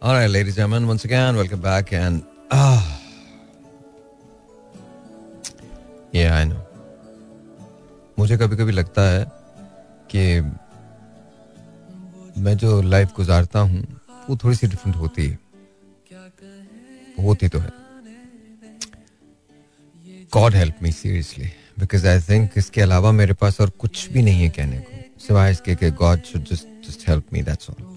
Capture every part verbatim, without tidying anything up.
All right, ladies and gentlemen, once again, welcome back. And ah, yeah, I know. मुझे कभी कभी लगता है कि मैं जो लाइफ गुजारता हूँ वो थोड़ी सी डिफरेंट होती है, होती तो है. God help me seriously, because I think इसके अलावा मेरे पास और कुछ भी नहीं है कहने को, सिवाय इसके कि God should just just help me. That's all.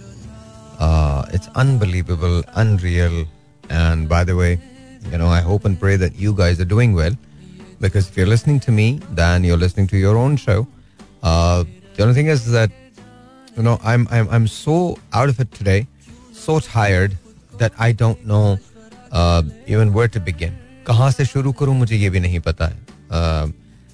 Uh, it's unbelievable, unreal, and by the way, you know, I hope and pray that you guys are doing well, because if you're listening to me, then you're listening to your own show. Uh, the only thing is that, you know, I'm I'm I'm so out of it today, so tired that I don't know uh, even where to begin. कहाँ से शुरू करूँ मुझे ये भी नहीं पता है. Uh,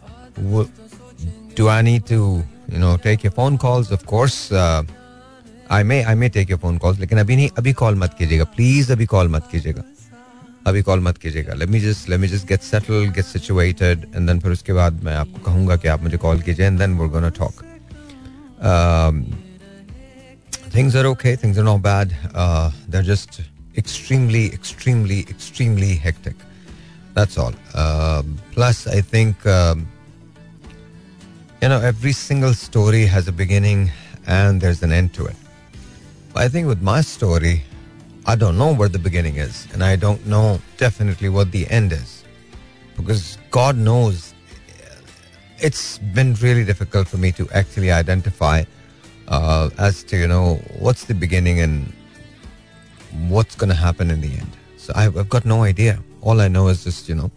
do I need to, you know, take your phone calls? Of course. Uh, I may I may take your phone calls, लेकिन अभी नहीं, अभी कॉल मत कीजिएगा प्लीज, अभी कॉल मत कीजिएगा, अभी कॉल मत कीजिएगा. Let me just let me just get settled, get situated, and then फिर उसके बाद मैं आपको कहूँगा कि आप मुझे कॉल कीजिए, and then we're gonna talk. Um, things are okay, things are not bad. Uh, they're just extremely, extremely, extremely hectic. That's all. Uh, plus, I think um, you know, every single story has a beginning and there's an end to it. I think with my story, I don't know where the beginning is, and I don't know definitely what the end is, because God knows. It's been really difficult for me to actually identify uh, as to, you know, what's the beginning and what's going to happen in the end. So I've, I've got no idea. All I know is just, you know,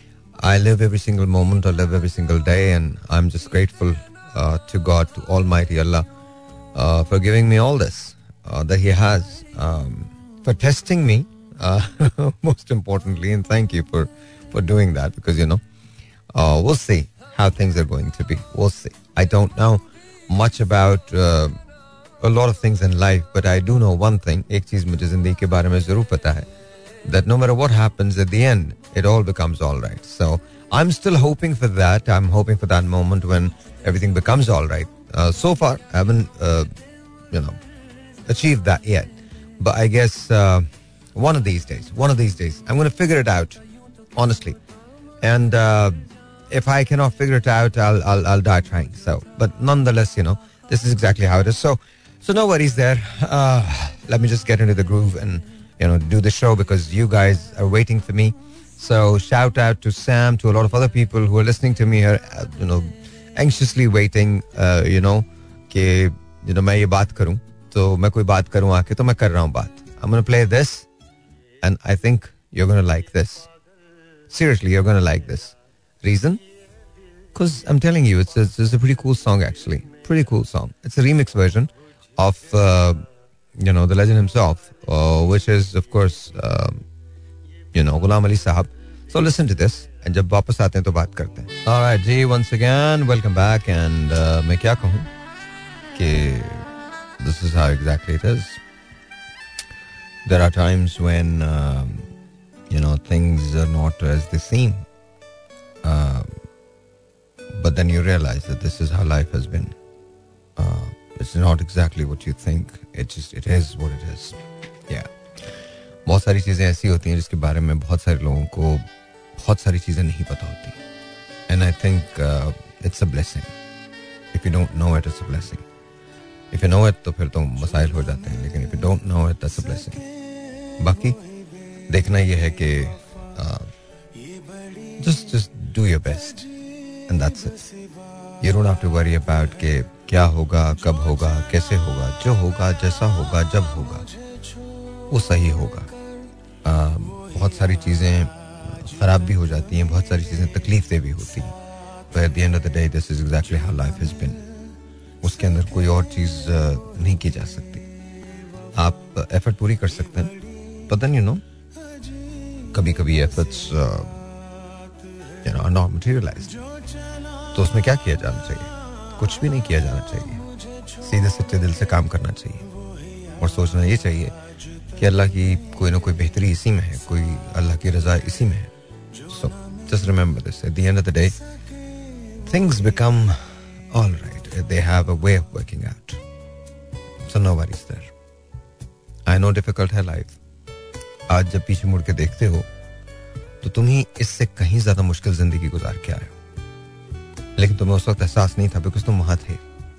I live every single moment, I live every single day, and I'm just grateful uh, to God, to Almighty Allah, uh, for giving me all this. Uh, that he has, um, for testing me, uh, most importantly, and thank you for, for doing that, because, you know, uh, we'll see how things are going to be. We'll see. I don't know much about uh, a lot of things in life, but I do know one thing. एक चीज मुझे जिंदगी के बारे में जरूर पता है, that no matter what happens at the end, it all becomes all right. So I'm still hoping for that. I'm hoping for that moment when everything becomes all right. Uh, so far, I haven't, uh, you know, achieved that yet, but I guess uh, one of these days, one of these days, I'm going to figure it out, honestly. And uh, if I cannot figure it out, I'll, I'll I'll die trying. So, but nonetheless, you know, this is exactly how it is. So, so no worries there. Uh, let me just get into the groove and, you know, do the show, because you guys are waiting for me. So shout out to Sam, to a lot of other people who are listening to me here, uh, you know, anxiously waiting, uh, you know, कि you know मैं ये बात करूं. तो मैं कोई बात करूं आके, तो मैं कर रहा हूं बात. I'm going to play this, and I think you're going to like this. Seriously, you're going to like this. Reason? Because I'm telling you, it's a, it's a pretty cool song, actually. Pretty cool song. It's a remix version of, uh, you know, the legend himself, uh, which is, of course, uh, you know, Ghulam Ali Sahab. So listen to this, and जब वापस आते हैं तो बात करते हैं. All right, ji, once again, welcome back, and uh, मैं क्या कहूँ कि this is how exactly it is. There are times when, um, you know, things are not as they seem. Uh, but then you realize that this is how life has been. Uh, it's not exactly what you think. It just, it is what it is. Yeah. बहुत सारी चीज़ें ऐसी होती हैं जिसके बारे में बहुत सारे लोगों को बहुत सारी चीज़ें नहीं पता होती. And I think uh, it's a blessing. If you don't know it, it's a blessing. If you know it, तो फिर तो मसाइल हो जाते हैं. लेकिन if you don't know it, that's a blessing. बाकी देखना ये है कि uh, just just do your best, and that's it. You don't have to worry about कि क्या होगा, कब होगा, कैसे होगा. जो होगा, जैसा होगा, जब होगा, वो सही होगा. uh, बहुत सारी चीज़ें खराब भी हो जाती हैं, बहुत सारी चीज़ें तकलीफें भी होती हैं. But at the end of the day, this is exactly how life has been. उसके अंदर कोई और चीज़ नहीं की जा सकती. आप एफर्ट पूरी कर सकते हैं, but then you know, कभी कभी efforts uh, you know, are not materialized. तो उसमें क्या किया जाना चाहिए? कुछ भी नहीं किया जाना चाहिए. सीधे सच्चे दिल से काम करना चाहिए और सोचना ये चाहिए कि अल्लाह की कोई ना कोई बेहतरी इसी में है, कोई अल्लाह की रज़ा इसी में है. So just remember this. At the end of the day, things become all right. They have a way of working out. So no worries there. I know difficult है लाइफ. आज जब पीछे मुड़ के देखते हो तो तुम ही इससे कहीं ज्यादा मुश्किल जिंदगी गुजार के आए हो, लेकिन तुम्हें उस वक्त एहसास नहीं था बिकॉज तुम वहां थे.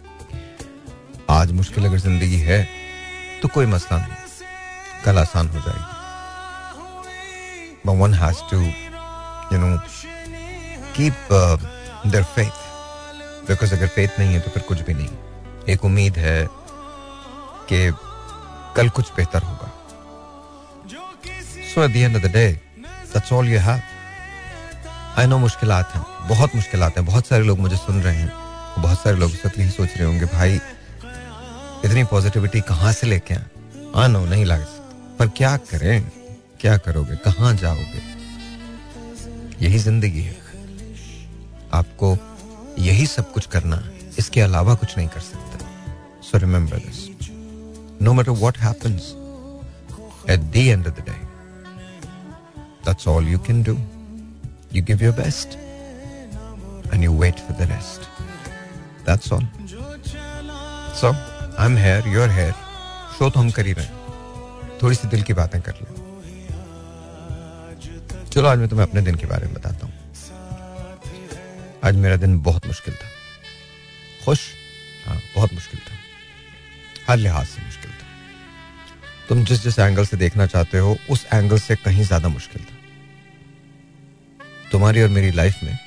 आज मुश्किल अगर जिंदगी है तो कोई मसला नहीं, कल आसान हो जाएगी. But one has to, you know, keep uh, their faith. Because अगर faith नहीं है तो फिर कुछ भी नहीं. एक उम्मीद है कि कल कुछ बेहतर होगा. So at the end of the day, that's all you have. I know मुश्किलात हैं, बहुत मुश्किलात हैं. बहुत सारे लोग मुझे सुन रहे हैं, बहुत सारे लोग इस वक्त यही सोच रहे होंगे भाई इतनी पॉजिटिविटी कहाँ से लेके आए. I know नहीं लग सकता, पर क्या करें, क्या करोगे, कहाँ जाओगे. यही जिंदगी है, आपको यही सब कुछ करना है, इसके अलावा कुछ नहीं कर सकते. So remember this, no matter what happens, at the end of the day that's all you can do. You give your best and you wait for the rest. That's all. So I am here, you are here. So तो हम कर ही रहे हैं, थोड़ी सी दिल की बातें कर लें. चलो आज मैं तुम्हें अपने दिन के बारे में बताता हूँ. आज मेरा दिन बहुत मुश्किल था. खुश, हाँ बहुत मुश्किल था, हर लिहाज से मुश्किल था. तुम जिस जिस एंगल से देखना चाहते हो उस एंगल से कहीं ज्यादा मुश्किल था. तुम्हारी और मेरी लाइफ में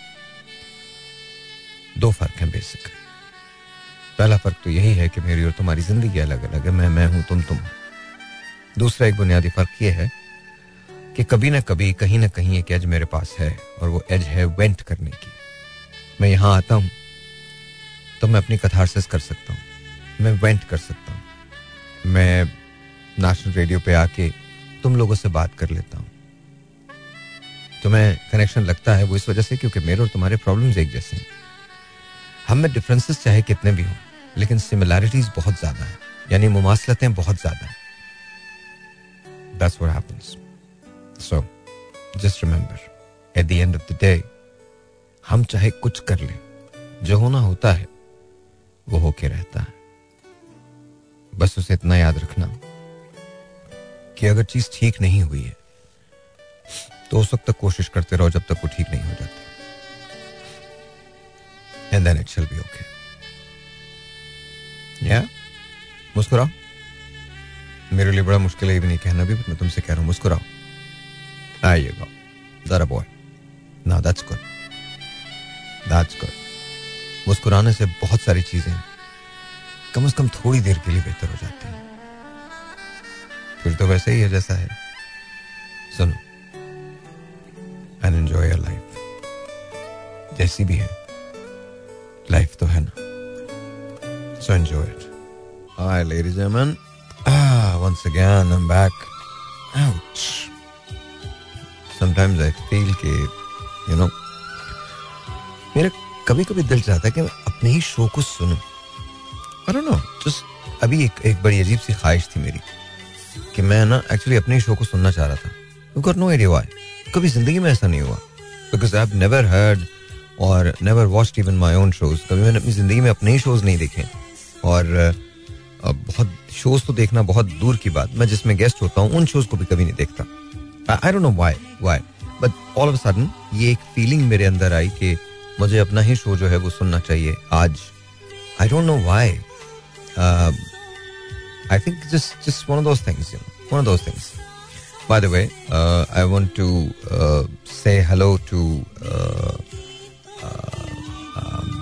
दो फर्क हैं बेसिक. पहला फर्क तो यही है कि मेरी और तुम्हारी जिंदगी अलग अलग है. मैं मैं हूं, तुम तुम. दूसरा एक बुनियादी फर्क यह है कि कभी ना कभी कहीं ना कहीं एक एज मेरे पास है, और वो एज है वेंट करने की. मैं यहां आता हूं तो मैं अपनी कथारसिस कर सकता हूं, मैं वेंट कर सकता हूं. मैं नेशनल रेडियो पे आके तुम लोगों से बात कर लेता हूं. तुम्हें कनेक्शन लगता है वो इस वजह से क्योंकि मेरे और तुम्हारे प्रॉब्लम्स एक जैसे हैं. हम में डिफरेंसेस चाहे कितने भी हों, लेकिन सिमिलैरिटीज बहुत ज्यादा हैं, यानी मुमासलतें बहुत ज्यादा हैं. That's what happens. So, just remember, at the end of the day, हम चाहे कुछ कर लें, जो होना होता है वो होके रहता है. बस उसे इतना याद रखना कि अगर चीज ठीक नहीं हुई है तो उस वक्त तक कोशिश करते रहो जब तक वो ठीक नहीं हो जाती. And then it shall be okay. Yeah? मुस्कुराओ. मेरे लिए बड़ा मुश्किल है ये भी नहीं कहना भी, मैं तुमसे कह रहा हूं मुस्कुराओ. There you go. That a boy. Now that's good. That's good. मुस्कुराने से बहुत सारी चीजें कम से कम थोड़ी देर के लिए बेहतर हो जाती हैं. फिर तो वैसे ही है जैसा है. सुनो and enjoy your life. जैसी भी है लाइफ तो है ना. So enjoy it. Hi ladies and gentlemen. Ah, once again I'm back. Ouch. Sometimes I feel कि you know मेरा कभी कभी दिल चाहता है कि मैं अपने ही शो को सुनूं. I don't know, just अभी एक एक बड़ी अजीब सी ख्वाहिश थी मेरी कि मैं ना एक्चुअली अपने ही शो को सुनना चाह रहा था. I've got no idea why. कभी जिंदगी में ऐसा नहीं हुआ because I've never heard और never watched even my own shows. कभी मैंने अपनी जिंदगी में अपने ही शोज नहीं देखे, और बहुत शोज तो देखना बहुत दूर की बात, मैं जिसमें गेस्ट होता हूँ उन शोज को भी कभी नहीं देखता. I don't know why, why, but all of a sudden ये एक फीलिंग मेरे अंदर आई कि मुझे अपना ही शो जो है वो सुनना चाहिए आज. I don't know why. Uh, I think just just one of those things, you know, one of those things. By the way, uh, I want to uh, say hello to uh, uh, um,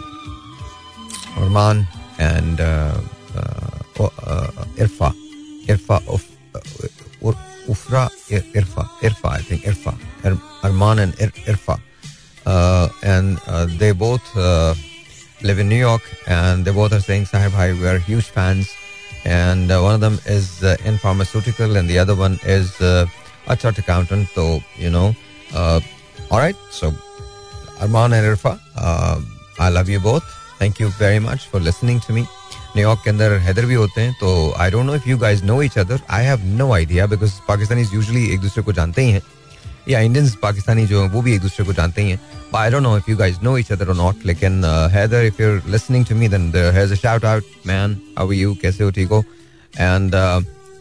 Arman and uh, uh, uh, Irfa, Irfa of uh, Ufra, Irfa, Irfa, I think Irfa, Arman and Irfa, uh, and uh, they both uh, live in New York, and they both are saying, Sahib, hi, we are huge fans, and uh, one of them is uh, in pharmaceutical, and the other one is uh, a chartered accountant. So you know, uh, all right. So Arman and Irfa, uh, I love you both. Thank you very much for listening to me. New York के अंदर हैदर भी होते हैं, तो I don't know if you guys know each other. I have no idea because Pakistanis usually एक दूसरे को जानते ही हैं, या इंडियंस पाकिस्तानी जो हैं वो भी एक दूसरे को जानते ही हैं. But I don't know if you guys know each other और नॉट. लेकिन Haider, if you are listening to me then there is a shout out, man, how are you, कैसे हो, ठीक हो? And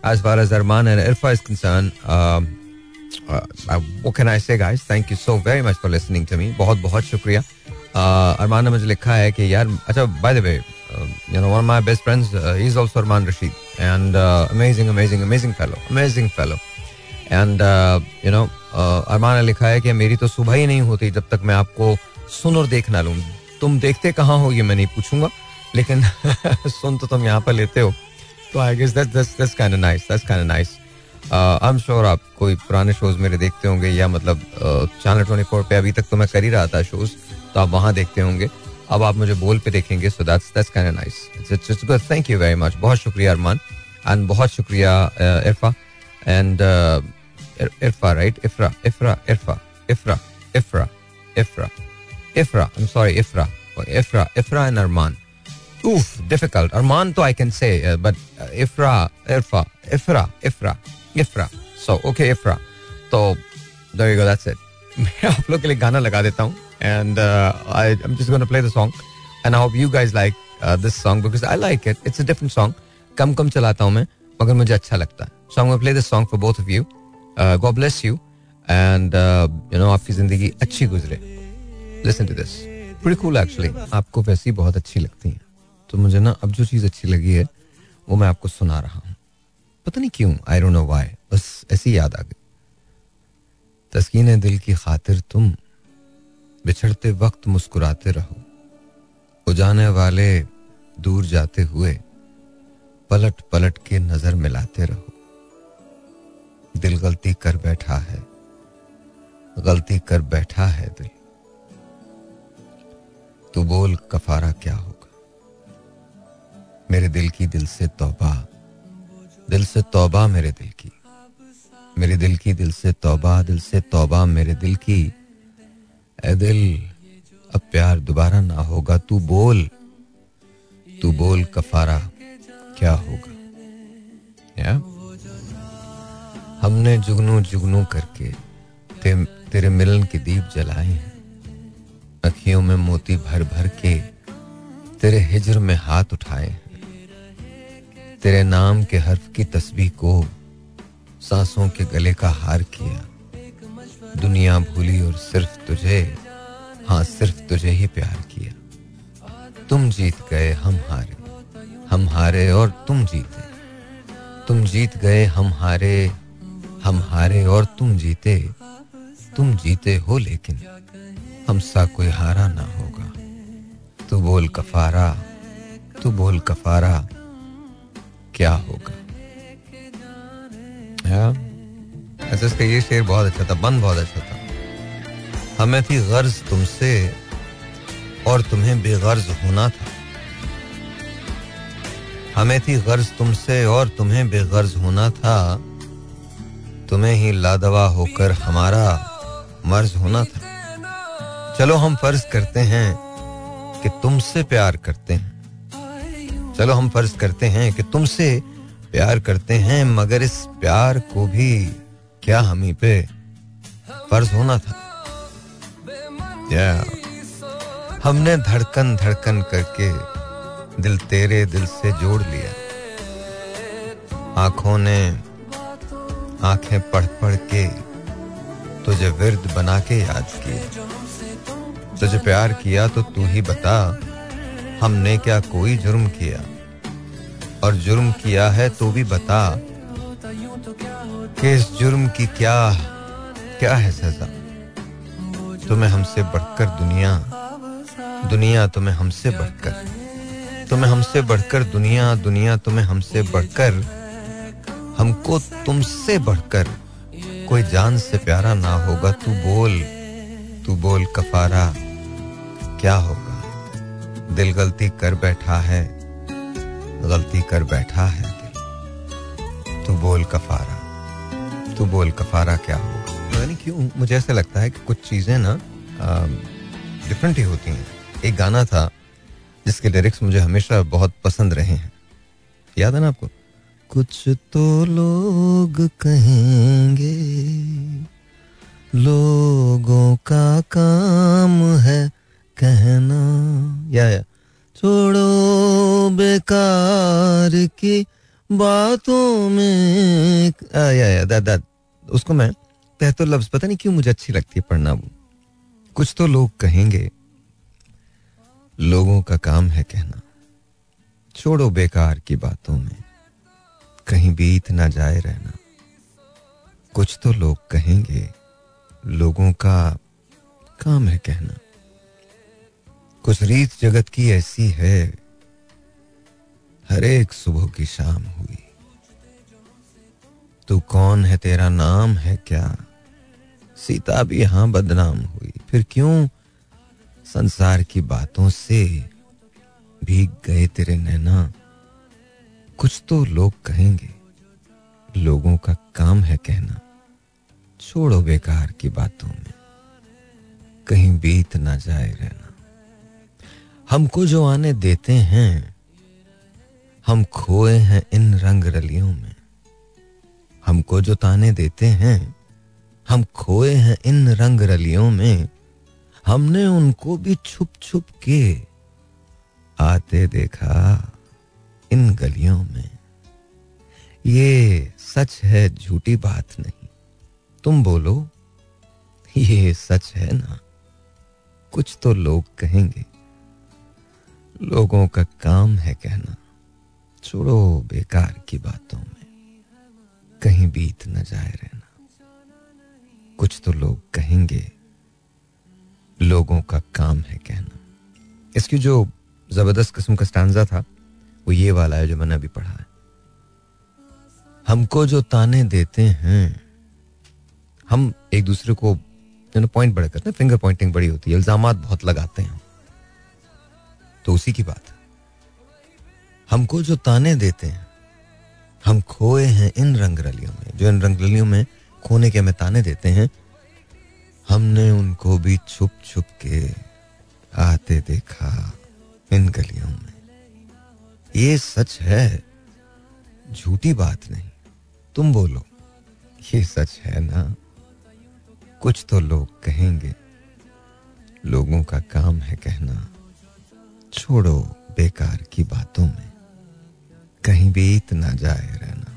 as far as Arman and Irfa is concerned, uh, uh, what can I say, guys? Thank you so very much for listening to me. बहुत बहुत शुक्रिया. uh, अरमान ने मुझे लिखा है कि यार, अच्छा, by the way, uh, you know, one of my best friends, uh, he's also Arman Rashid, and uh, amazing, amazing, amazing fellow, amazing fellow. And uh, you know, uh, अरमान ने लिखा है कि मेरी तो सुबह ही नहीं होती जब तक मैं आपको सुन और देख ना लूं. तुम देखते कहाँ हो ये मैं नहीं पूछूंगा, लेकिन सुन तो तुम यहाँ पर लेते हो. तो I guess that's that's that's kind of nice, that's kind of nice. I am sure आप कोई पुराने शोज मेरे देखते होंगे, या मतलब चैनल ट्वेंटी फोर पे अभी तक तो मैं कर ही रहा था शोज, तो आप वहाँ देखते होंगे. अब आप मुझे बोल पे देखेंगे. So that's that's kind of nice. It's it's good. Thank you very much. बहुत शुक्रिया अरमान, एंड बहुत शुक्रिया Irfa and Irfa right Ifra Ifra Irfa Ifra Ifra Ifra Ifra I am sorry Ifra Ifra Ifra and Arman. Oof, difficult. Arman to I can say, uh, but uh, Ifra, Irfa, Ifra, Ifra, Ifra. So, okay, Ifra. So, there you go, that's it. मैं आप लोग के लिए गाना लगा देता हूँ, and uh, I, I'm just going to play the song, and I hope you guys like uh, this song because I like it. It's a different song. कम कम चलाता हूँ मैं, मगर मुझे अच्छा लगता है. So I'm going to play this song for both of you. Uh, God bless you, and uh, you know, आपकी जिंदगी अच्छी गुजरे. Listen to this. Pretty cool actually. आपको वैसी बहुत अच्छी लगती है. तो मुझे ना अब जो चीज़ अच्छी लगी है वो मैं आपको सुना रहा हूँ. पता नहीं क्यों, आई डोंट नो व्हाई, बस ऐसी याद आ गई. तस्कीने दिल की खातिर तुम बिछड़ते वक्त मुस्कुराते रहो, हो जाने वाले दूर जाते हुए पलट पलट के नजर मिलाते रहो. दिल गलती कर बैठा है, गलती कर बैठा है दिल, तू बोल कफारा क्या होगा. मेरे दिल की दिल से तौबा, दिल से तौबा मेरे दिल की, मेरे दिल की दिल से तौबा, दिल से तौबा मेरे दिल की. ए दिल अब प्यार दोबारा ना होगा, तू बोल तू बोल कफारा क्या होगा. या हमने जुगनू जुगनू करके ते, तेरे मिलन के दीप जलाए हैं, अखियों में मोती भर भर के तेरे हिज्र में हाथ उठाए हैं. तेरे नाम के हर्फ की तस्बीह को सांसों के गले का हार किया. दुनिया भूली और सिर्फ तुझे, हाँ सिर्फ तुझे ही प्यार किया. तुम जीत गए हम हारे, हम हारे और तुम जीते. तुम जीत गए हम हारे, हम हारे और तुम जीते. तुम जीते हो लेकिन हमसा कोई हारा ना होगा. तू बोल कफारा, तू बोल कफारा क्या होगा. ऐसा इसका ये शेर बहुत अच्छा था, बंद बहुत अच्छा था. हमें थी गर्ज तुमसे और तुम्हें बेगर्ज होना था. हमें थी गर्ज तुमसे और तुम्हें बेगर्ज होना था. तुम्हें ही लादवा होकर हमारा मर्ज होना था. चलो हम फर्ज करते हैं कि तुमसे प्यार करते हैं. चलो हम फर्ज करते हैं कि तुमसे प्यार करते हैं, मगर इस प्यार को भी क्या हम ही पे फर्ज होना था. yeah. हमने धड़कन धड़कन करके दिल तेरे दिल से जोड़ लिया. आंखों ने आंखें पढ़ पढ़ के तुझे विर्द बना के याद किया. तुझे प्यार किया तो तू ही बता, हमने क्या कोई जुर्म किया. और जुर्म किया है तो भी बता कि इस जुर्म की क्या क्या है सजा. तुम्हें हमसे बढ़कर दुनिया, दुनिया तुम्हें हमसे बढ़कर, तुम्हें हमसे बढ़कर दुनिया, दुनिया तुम्हें हमसे बढ़कर, हमको तुमसे बढ़कर कोई जान से प्यारा ना होगा. तू बोल तू बोल कफारा क्या होगा. दिल गलती कर बैठा है, गलती कर बैठा है दिल, तू बोल कफारा, तू बोल कफारा क्या होगा. यानी क्यों मुझे ऐसा लगता है कि कुछ चीजें ना डिफरेंट ही होती हैं. एक गाना था जिसके लिरिक्स मुझे हमेशा बहुत पसंद रहे हैं, याद है ना आपको. कुछ तो लोग कहेंगे लोगों का काम है कहना, या, या छोड़ो बेकार की बातों में आ, या, या, दा, दा, उसको मैं तहतो लफ्ज पता नहीं क्यों मुझे अच्छी लगती है पढ़ना. वो कुछ तो लोग कहेंगे, लोगों का काम है कहना, छोड़ो बेकार की बातों में, कहीं बीत ना जाए रहना. कुछ तो लोग कहेंगे, लोगों का काम है कहना. कुछ रीत जगत की ऐसी है, हर एक सुबह की शाम हुई. तू कौन है, तेरा नाम है क्या, सीता भी यहां बदनाम हुई. फिर क्यों संसार की बातों से भीग गए तेरे नैना. कुछ तो लोग कहेंगे, लोगों का काम है कहना, छोड़ो बेकार की बातों में, कहीं बीत ना जाए रहना. हमको जो आने देते हैं, हम खोए हैं इन रंग रलियों में. हमको जो ताने देते हैं, हम खोए हैं इन रंग रलियों में. हमने उनको भी छुप छुप के आते देखा इन गलियों में. ये सच है, झूठी बात नहीं. तुम बोलो, ये सच है ना. कुछ तो लोग कहेंगे, लोगों का काम है कहना, छोड़ो बेकार की बातों में, कहीं बीत न जाए रहना. कुछ तो लोग कहेंगे, लोगों का काम है कहना. इसकी जो जबरदस्त किस्म का स्टांजा था वो ये वाला है जो मैंने अभी पढ़ा है. हमको जो ताने देते हैं, हम एक दूसरे को पॉइंट बड़े करते हैं, फिंगर पॉइंटिंग बड़ी होती है, इल्जामात बहुत लगाते हैं. तो उसी की बात है. हमको जो ताने देते हैं, हम खोए हैं इन रंग रलियों में. जो इन रंग रलियों में खोने के हमें ताने देते हैं, हमने उनको भी छुप छुप के आते देखा इन गलियों में. ये सच है, झूठी बात नहीं. तुम बोलो, ये सच है ना. कुछ तो लोग कहेंगे, लोगों का काम है कहना, छोड़ो बेकार की बातों में, कहीं बीत ना जाए रहना.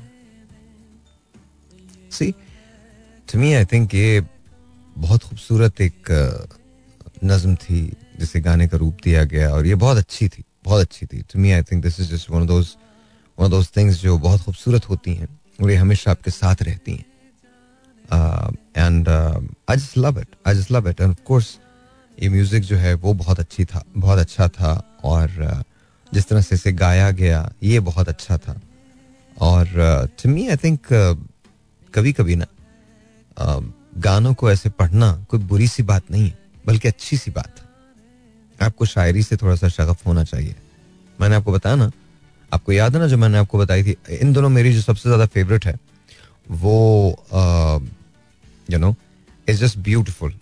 सी टू मी आई थिंक ये बहुत खूबसूरत एक नज्म थी जिसे गाने का रूप दिया गया, और ये बहुत अच्छी थी, बहुत अच्छी थी. To me I think this is just one of those one of those things जो बहुत खूबसूरत होती हैं और ये हमेशा आपके साथ रहती हैं. And I just love it, I just love it. And of course ये म्यूजिक जो है वो बहुत अच्छी था, बहुत अच्छा था. और uh, जिस तरह से इसे गाया गया ये बहुत अच्छा था. और टू मी आई थिंक कभी कभी ना uh, गानों को ऐसे पढ़ना कोई बुरी सी बात नहीं है, बल्कि अच्छी सी बात है. आपको शायरी से थोड़ा सा शगफ होना चाहिए. मैंने आपको बताया ना, आपको याद है ना जो मैंने आपको बताई थी, इन दोनों मेरी जो सबसे ज्यादा फेवरेट है वो you know is just beautiful.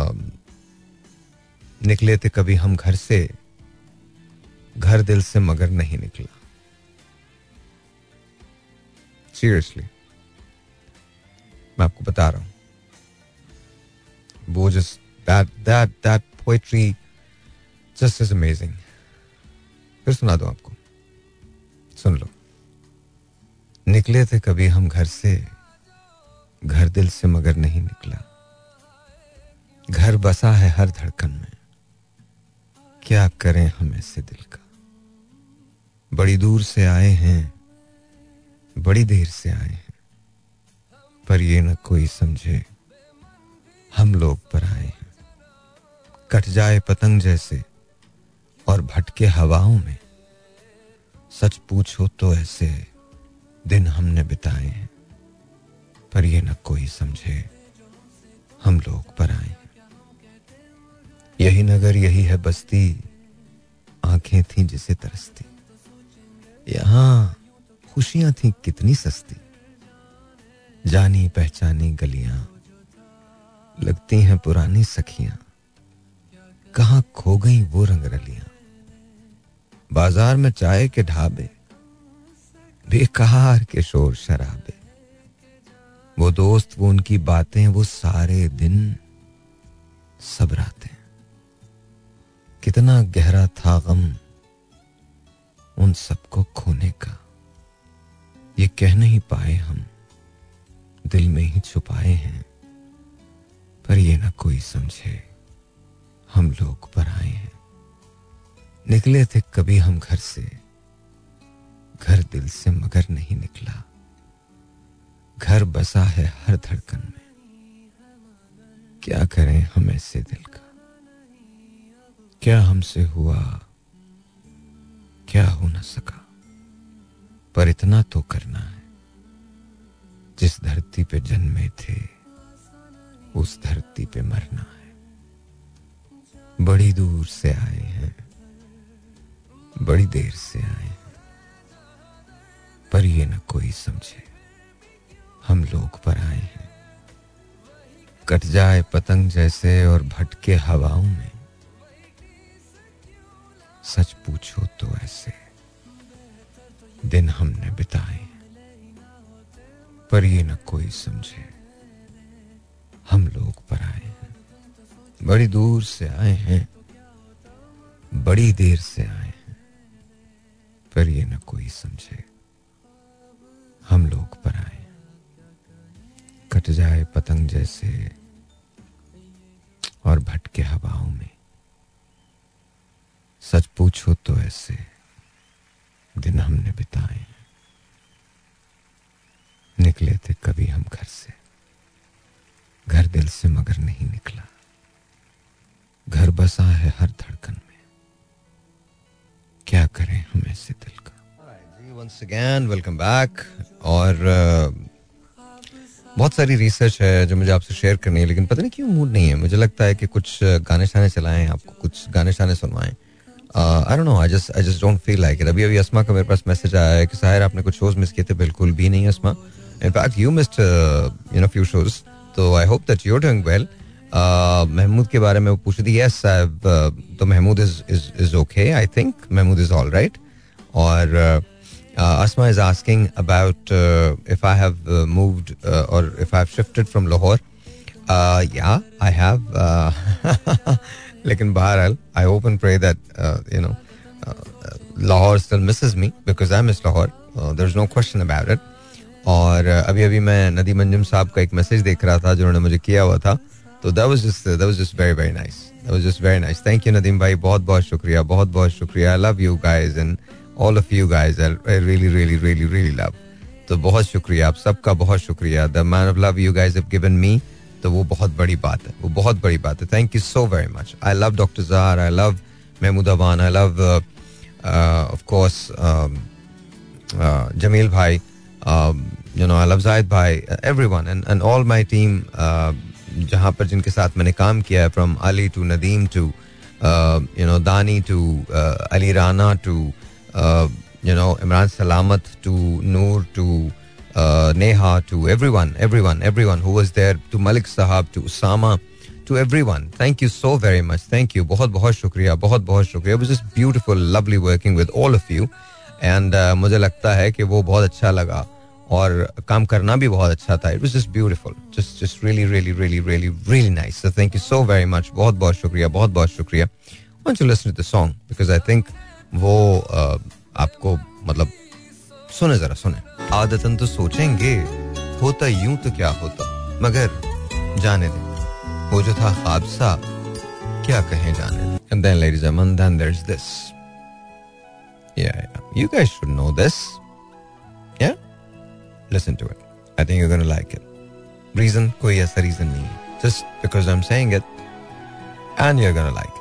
निकले थे कभी हम घर से, घर दिल से मगर नहीं निकला. सीरियसली मैं आपको बता रहा हूं, वो just that that that poetry just is amazing. फिर सुना दो आपको, सुन लो. निकले थे कभी हम घर से, घर दिल से मगर नहीं निकला. घर बसा है हर धड़कन में, क्या करें हम ऐसे दिल का. बड़ी दूर से आए हैं, बड़ी देर से आए हैं, पर ये न कोई समझे हम लोग पर आए हैं. कट जाए पतंग जैसे और भटके हवाओं में, सच पूछो तो ऐसे दिन हमने बिताए हैं, पर ये न कोई समझे हम लोग पर आए हैं. यही नगर यही है बस्ती, आंखें थीं जिसे तरसती, यहां खुशियां थीं कितनी सस्ती. जानी पहचानी गलियां लगती हैं पुरानी सखियां, कहां खो गई वो रंग रलियां. बाजार में चाय के ढाबे, बेकार के शोर शराबे, वो दोस्त वो उनकी बातें, वो सारे दिन सब रातें. कितना गहरा था गम उन सबको खोने का, ये कह नहीं पाए हम, दिल में ही छुपाए हैं, पर ये ना कोई समझे हम लोग पराए हैं। निकले थे कभी हम घर से, घर दिल से मगर नहीं निकला। घर बसा है हर धड़कन में, क्या करें हम ऐसे दिल का। क्या हमसे हुआ, क्या हो न सका, पर इतना तो करना है, जिस धरती पे जन्मे थे उस धरती पे मरना है। बड़ी दूर से आए हैं, बड़ी देर से आए हैं, पर ये न कोई समझे हम लोग पर आए हैं। कट जाए पतंग जैसे और भटके हवाओं में, सच पूछो तो ऐसे दिन हमने बिताए हैं, पर ये न कोई समझे हम लोग पर आए हैं। बड़ी दूर से आए हैं, बड़ी देर से आए हैं, पर ये न कोई समझे हम लोग पर आए हैं। कट जाए पतंग जैसे और भटके हवाओं में, सच पूछो तो ऐसे दिन हमने बिताए हैं। निकले थे कभी हम घर से, घर दिल से मगर नहीं निकला। घर बसा है हर धड़कन में, क्या करें हम ऐसे दिल का। Once again, welcome back. और uh, बहुत सारी रिसर्च है जो मुझे आपसे शेयर करनी है, लेकिन पता नहीं क्यों मूड नहीं है। मुझे लगता है कि कुछ गाने शाने चलाएं, आपको कुछ गाने शाने सुनवाएं। I don't know, I just I just don't feel like it. अभी अभी अस्मा का मेरे पास मैसेज आया है कि साहिर आपने कुछ शोज मिस किए थे। बिल्कुल भी नहीं Asma, in fact you missed you know few shows, तो I hope that you are doing well. Mahmood के बारे में वो पूछ रही थी। यस, तो Mahmood is is is okay, I think Mahmood is all right. और Uh, Asma is asking about uh, if I have uh, moved uh, or if I have shifted from Lahore. Uh, yeah, I have. Uh, लेकिन बहरहाल, I hope and pray that uh, you know uh, Lahore still misses me because I miss Lahore. Uh, there's no question about it. और uh, अभी अभी मैं नदीम अंजुम साहब का एक message देख रहा था जिन्होंने मुझे किया हुआ था, तो that was just that was just very very nice. That was just very nice. Thank you Nadeem भाई, बहुत बहुत शुक्रिया, बहुत बहुत शुक्रिया. I love you guys and all of you guys I really really really really love. तो बहुत शुक्रिया आप सबका, बहुत शुक्रिया. The amount of love you guys have given me, तो वो बहुत बड़ी बात है, वो बहुत बड़ी बात है. Thank you so very much. I love Doctor Zahar, I love Mahmood Awan, I love uh, uh, of course um, uh, Jamil bhai, um, you know I love Zahid bhai, uh, everyone and and all my team uh, जहाँ पर जिनके साथ मैंने काम किया है, from Ali to Nadeem to uh, you know Dani to uh, Ali Rana to Uh, you know Imran Salamat to Noor to uh, Neha to everyone everyone everyone who was there, to Malik Sahab to Usama, to everyone. Thank you so very much. Thank you. बहुत बहुत शुक्रिया, बहुत बहुत शुक्रिया. It was just beautiful, lovely working with all of you and uh, मुझे लगता है कि वो बहुत अच्छा लगा और काम करना भी बहुत अच्छा था. It was just beautiful, just just really really really really really nice. So thank you so very much. बहुत बहुत शुक्रिया, बहुत बहुत शुक्रिया. Why don't you listen to the song because I think वो आ, आपको मतलब सुने, जरा सुने. आदतन तो सोचेंगे होता यूं तो क्या होता, मगर जाने दे, वो जो था ख्वाब सा क्या कहें जाने दे. And then ladies and gentlemen, then there's this. Yeah, yeah, you guys should know this. Yeah, listen to it. I think you're gonna like it. Reason, कोई ऐसा reason नहीं है, just because I'm saying it and you're gonna like it.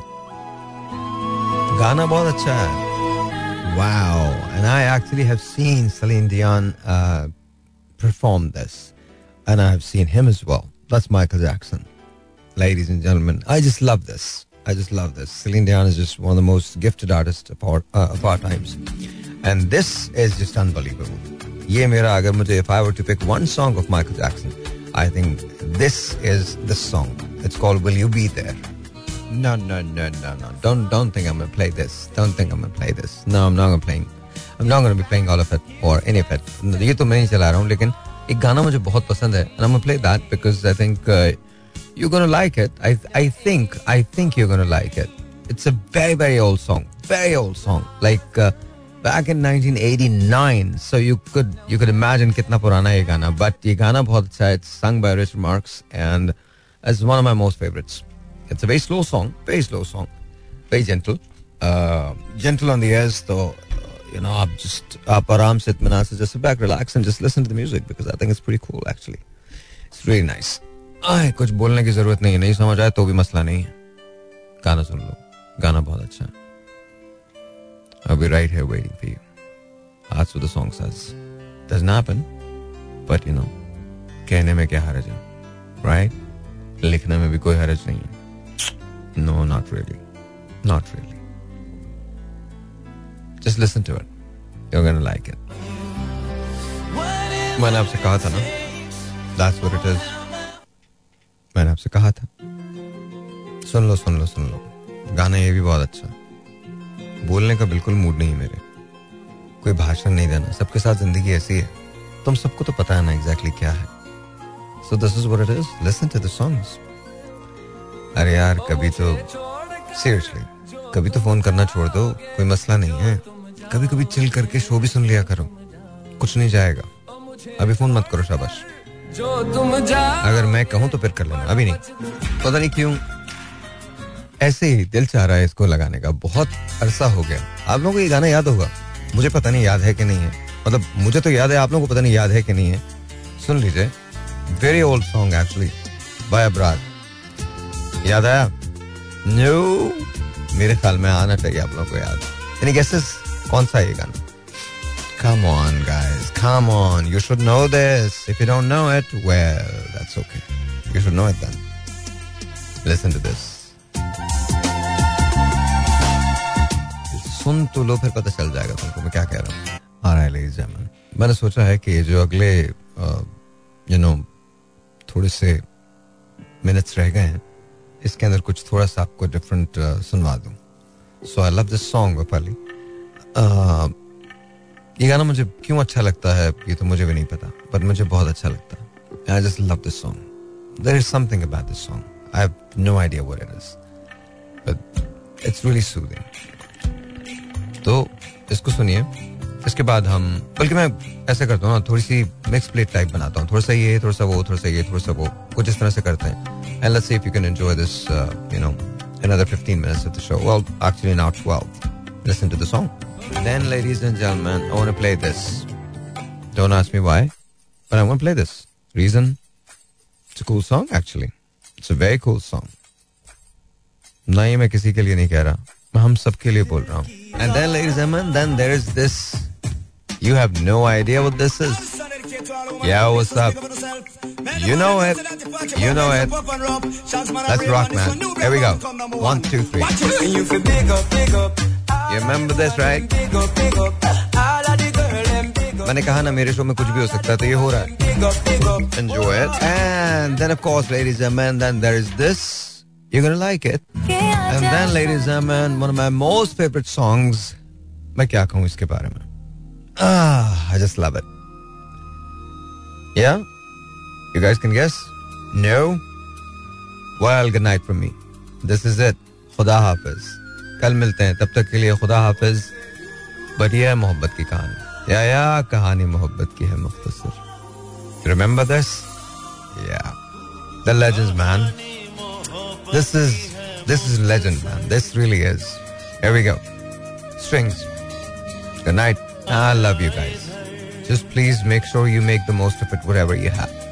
गाना बहुत अच्छा है. Wow. And I actually have seen Celine Dion uh, perform this. And I have seen him as well. That's Michael Jackson. Ladies and gentlemen, I just love this. I just love this. Celine Dion is just one of the most gifted artists of our, uh, of our times. And this is just unbelievable. Ye mera, agar mujhe, if I were to pick one song of Michael Jackson, I think this is the song. It's called Will You Be There? No, no, no, no, no. Don't don't think I'm gonna play this. Don't think I'm gonna play this. No, I'm not gonna playing. I'm not gonna be playing all of it or any of it. ये तो मैं नहीं चला रहा हूँ, लेकिन एक गाना मुझे बहुत पसंद है. And I'm gonna play that because I think uh, you're gonna like it. I I think I think you're gonna like it. It's a very very old song, very old song. Like uh, back in nineteen eighty-nine. So you could you could imagine कितना पुराना है ये गाना. But ये गाना बहुत अच्छा है. It's sung by Richard Marx and it's one of my most favorites. It's a very slow song, very slow song, very gentle, uh, gentle on the ears. So uh, you know, आप just आप आराम से इत्मीनान से just sit back, relax and just listen to the music because I think it's pretty cool actually. It's really nice. आए कुछ बोलने की जरूरत नहीं है. नहीं समझ आए तो भी मसला नहीं है. गाना सुन लो. गाना बहुत अच्छा है. I'll be right here waiting for you. That's what the song says. Doesn't happen, but you know, कहने में क्या हर्ज है, right? लिखने में भी कोई हर्ज नहीं है. No, not really, not really. Just listen to it. You're gonna like it. मैंने आपसे कहा था ना, that's what it is. मैंने आपसे कहा था. सुन लो, सुन लो, सुन लो. गाना ये भी बहुत अच्छा है. बोलने का बिल्कुल मूड नहीं मेरे. कोई भाषण नहीं देना. सबके साथ जिंदगी ऐसी है. तुम सबको तो पता है ना एग्जैक्टली क्या है. So this is what it is. Listen to the songs. अरे यार कभी तो seriously कभी तो फोन करना छोड़ दो. कोई मसला नहीं है. कभी कभी चिल करके शो भी सुन लिया करो. कुछ नहीं जाएगा. अभी फोन मत करो शाबाश. अगर मैं कहूँ तो फिर कर लेना. अभी नहीं. पता नहीं क्यों ऐसे ही दिल चाह रहा है इसको लगाने का. बहुत अरसा हो गया. आप लोगों को ये गाना याद होगा. मुझे पता नहीं याद है कि नहीं है. मतलब मुझे तो याद है. आप लोगों को पता नहीं याद है कि नहीं है. सुन लीजिए. Very old song actually by Abrar. याद आया? नो. मेरे ख्याल में आना चाहिए आप लोगों को याद. यानी गेसेस कौन सा है ये गाना? Come on guys, come on. You should know this. If you don't know it, well, that's okay. You should know it then. Listen to this. सुन तो लो फिर पता चल जाएगा तुमको मैं क्या कह रहा हूँ. Alright, ladies and gentlemen. मैंने सोचा है कि जो अगले यू नो थोड़े से मिनट्स रह गए हैं इसके अंदर कुछ थोड़ा सा आपको डिफरेंट सुनवा दूं. So I love this song वफाली. ये गाना मुझे क्यों अच्छा लगता है ये तो मुझे भी नहीं पता. पर मुझे बहुत अच्छा लगता है. I just love this song. There is something about this song. I have no idea what it is but it's really soothing. तो इसको सुनिए. इसके बाद हम बल्कि मैं ऐसे करता हूँ ना थोड़ी सी मिक्स प्लेट टाइप बनाता हूँ. थोड़ा सा ये थोड़ा सा वो थोड़ा सा ये थोड़ा सा वो कुछ इस तरह से करते हैं. And let's see if you can enjoy this you know another fifteen minutes of the show. Well, actually now twelve. Listen to the song. Then, ladies and gentlemen, I want to play this. Don't ask me why, but I want to play this. Reason? It's a cool song, actually. It's a very cool song. ना ये मैं किसी के लिए नहीं कह रहा. मैं हम सब के लिए बोल रहा हूँ. And then, ladies and gentlemen, then there is this. You have no idea what this is. Yeah, what's up? You know it. You know it. Let's rock, man. Here we go. One, two, three. You remember this, right? मैंने कहा ना मेरे show में कुछ भी हो सकता है तो ये हो रहा है. Enjoy it. And then of course, ladies and gentlemen, then there is this. You're gonna like it. And then, ladies and gentlemen, one of my most favorite songs. मैं क्या कहूँ इसके बारे में? Ah, I just love it. Yeah? You guys can guess? No? Well, good night from me. This is it. खुदा हाफिज. कल मिलते हैं. तब तक के लिए खुदा हाफिज. But ये है मोहब्बत की कहानी. या या कहानी मोहब्बत की है मुख्तसर. Remember this? Yeah. The legends, man. This is this is legend, man. This really is. Here we go. Strings. Good night. I love you guys. Just please make sure you make the most of it, whatever you have.